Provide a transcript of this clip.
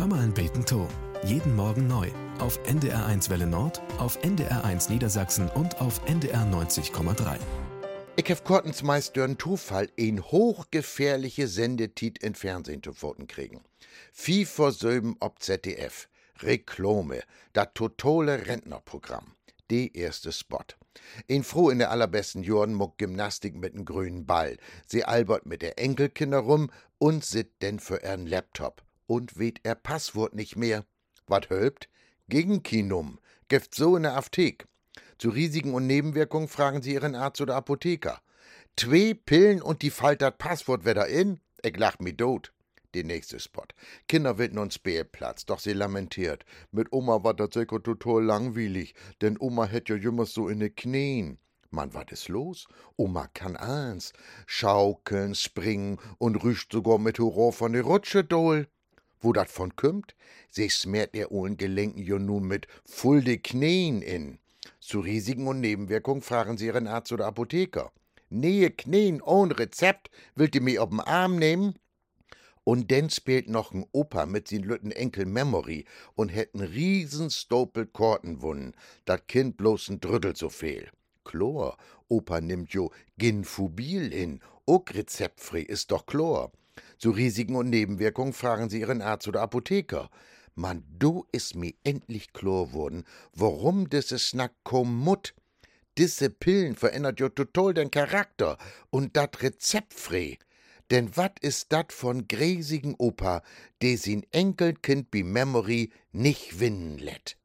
Hör mal ein beten to. Jeden Morgen neu. Auf NDR1 Welle Nord, auf NDR1 Niedersachsen und auf NDR 90,3. Ich hab kortens meist dörren Zufall een hochgefährliche Sendetit in Fernsehen zu Pfoten kriegen. 5 vor 7 ob ZDF. Reklame, das totale Rentnerprogramm. Die erste Spot. Een Frau in der allerbesten Jordan muck Gymnastik mit nem grünen Ball. Sie albert mit der Enkelkinder rum und sit denn für ihren Laptop. Und weht er Passwort nicht mehr. Wat hölpt? Gegenkinum. Gift so in der Apothek. Zu Risiken und Nebenwirkungen fragen Sie Ihren Arzt oder Apotheker. 2 Pillen und die fallt dat Passwort wieder in? Ich lach mi tot. Der nächste Spot. Kinder will nun Spielplatz, doch sie lamentiert. Mit Oma war das sicher total langweilig, denn Oma hätt ja jümmers so in de Knien. Mann, wat is los? Oma kann eins. Schaukeln, springen und rüscht sogar mit Hurra von de Rutsche dohl. Wo dat von kümmt? Sie smert der ohlen Gelenken jo nun mit voll de Knien in. Zu Risiken und Nebenwirkungen fragen Sie Ihren Arzt oder Apotheker. Nee, Knien ohne Rezept, willt ihr mich ob'n Arm nehmen? Und denn spielt noch ein Opa mit sin lütten Enkel Memory und hätt 'n riesen Stopel Korten wunnen, dat Kind bloß 'n Drüttel so viel. Chlor, Opa nimmt jo Ginfubil in, ook rezeptfrei ist doch Chlor. Zu Risiken und Nebenwirkungen fragen Sie Ihren Arzt oder Apotheker. Man, du is mi endlich klar worden, warum diese Snack kommut. Diese Pillen verändert jo total den Charakter und dat rezeptfrei. Denn wat is dat von gräsigen Opa, der sin Enkelkind bi Memory nicht winnen lätt?